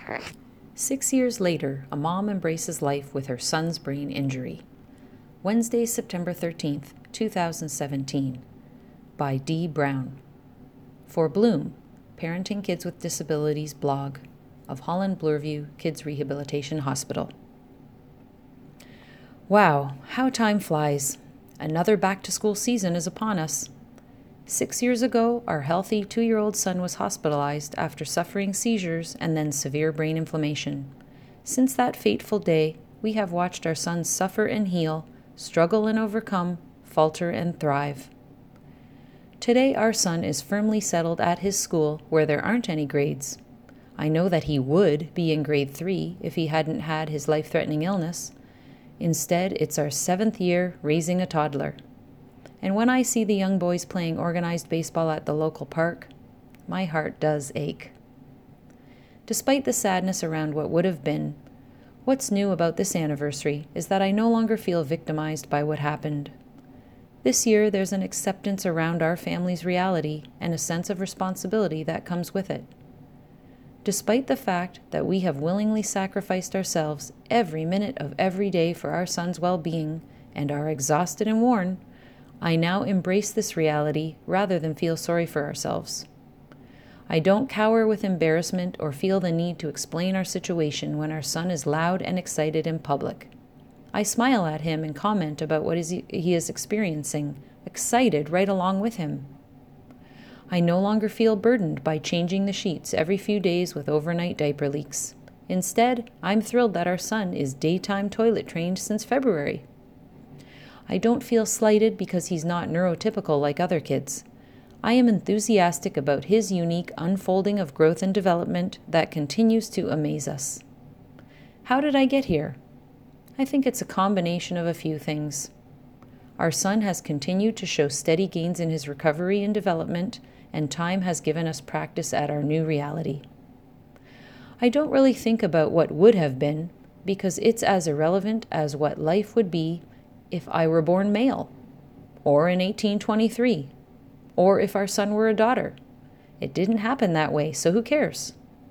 6 years later, a mom embraces life with her son's brain injury. Wednesday, September 13th, 2017. By Dee Brown. For Bloom, Parenting Kids with Disabilities blog of Holland Bloorview Kids Rehabilitation Hospital. Wow, how time flies. Another back-to-school season is upon us. 6 years ago, our healthy 2-year-old son was hospitalized after suffering seizures and then severe brain inflammation. Since that fateful day, we have watched our son suffer and heal, struggle and overcome, falter and thrive. Today, our son is firmly settled at his school where there aren't any grades. I know that he would be in grade 3 if he hadn't had his life-threatening illness. Instead, it's our 7th year raising a toddler. And when I see the young boys playing organized baseball at the local park, my heart does ache. Despite the sadness around what would have been, what's new about this anniversary is that I no longer feel victimized by what happened. This year, there's an acceptance around our family's reality and a sense of responsibility that comes with it. Despite the fact that we have willingly sacrificed ourselves every minute of every day for our son's well-being and are exhausted and worn, I now embrace this reality rather than feel sorry for ourselves. I don't cower with embarrassment or feel the need to explain our situation when our son is loud and excited in public. I smile at him and comment about what he is experiencing, excited right along with him. I no longer feel burdened by changing the sheets every few days with overnight diaper leaks. Instead, I'm thrilled that our son is daytime toilet trained since February. I don't feel slighted because he's not neurotypical like other kids. I am enthusiastic about his unique unfolding of growth and development that continues to amaze us. How did I get here? I think it's a combination of a few things. Our son has continued to show steady gains in his recovery and development, and time has given us practice at our new reality. I don't really think about what would have been, because it's as irrelevant as what life would be if I were born male, or in 1823, or if our son were a daughter. It didn't happen that way, so who cares?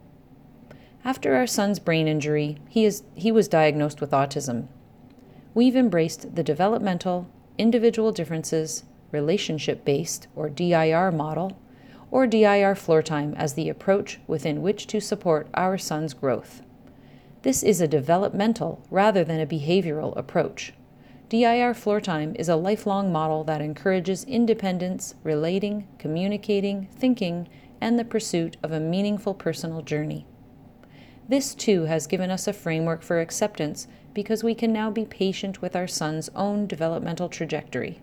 After our son's brain injury, he was diagnosed with autism. We've embraced the developmental, individual differences, relationship-based, or DIR model, or DIR floor time as the approach within which to support our son's growth. This is a developmental rather than a behavioral approach. DIR floor time is a lifelong model that encourages independence, relating, communicating, thinking, and the pursuit of a meaningful personal journey. This, too, has given us a framework for acceptance because we can now be patient with our son's own developmental trajectory.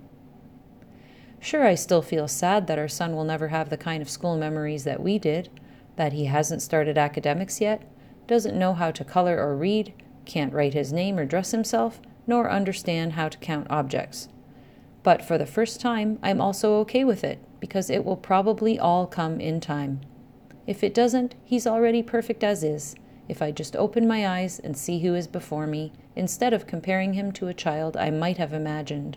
Sure, I still feel sad that our son will never have the kind of school memories that we did, that he hasn't started academics yet, doesn't know how to color or read, can't write his name or dress himself, nor understand how to count objects. But for the first time, I'm also okay with it, because it will probably all come in time. If it doesn't, he's already perfect as is, if I just open my eyes and see who is before me, instead of comparing him to a child I might have imagined.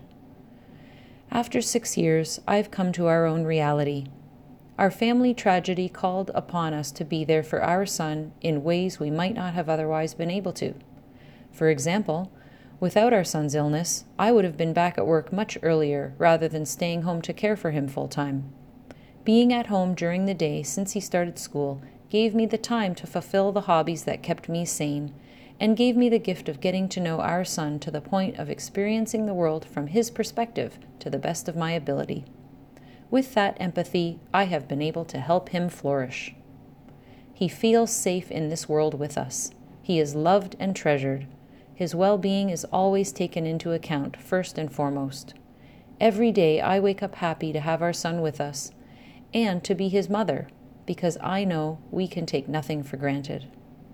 After 6 years, I've come to our own reality. Our family tragedy called upon us to be there for our son in ways we might not have otherwise been able to. For example, without our son's illness, I would have been back at work much earlier rather than staying home to care for him full-time. Being at home during the day since he started school gave me the time to fulfill the hobbies that kept me sane, and gave me the gift of getting to know our son to the point of experiencing the world from his perspective to the best of my ability. With that empathy, I have been able to help him flourish. He feels safe in this world with us. He is loved and treasured. His well-being is always taken into account first and foremost. Every day I wake up happy to have our son with us and to be his mother, because I know we can take nothing for granted.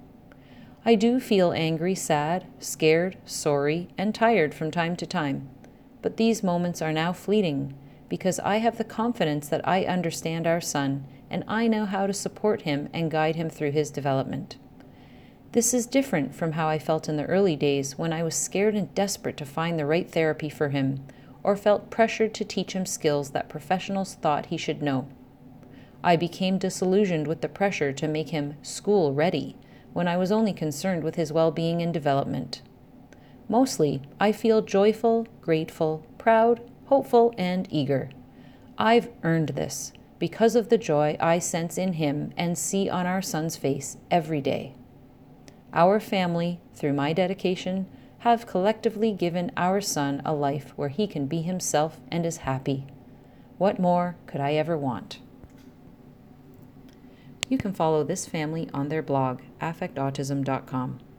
I do feel angry, sad, scared, sorry, and tired from time to time, but these moments are now fleeting because I have the confidence that I understand our son and I know how to support him and guide him through his development. This is different from how I felt in the early days when I was scared and desperate to find the right therapy for him, or felt pressured to teach him skills that professionals thought he should know. I became disillusioned with the pressure to make him school ready when I was only concerned with his well-being and development. Mostly, I feel joyful, grateful, proud, hopeful, and eager. I've earned this because of the joy I sense in him and see on our son's face every day. Our family, through my dedication, have collectively given our son a life where he can be himself and is happy. What more could I ever want? You can follow this family on their blog, affectautism.com.